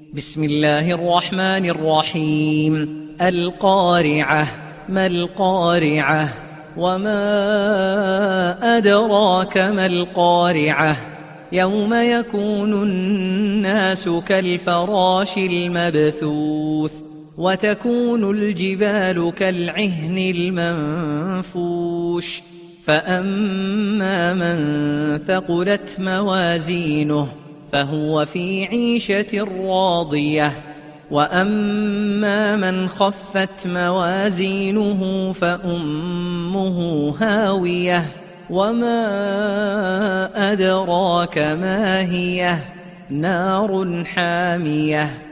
بسم الله الرحمن الرحيم. القارعة. ما القارعة؟ وما أدراك ما القارعة؟ يوم يكون الناس كالفراش المبثوث وتكون الجبال كالعهن المنفوش فأما من ثقلت موازينه فهو في عيشة راضية وأما من خفت موازينه فأمه هاوية وما أدراك ما هي؟ نار حامية.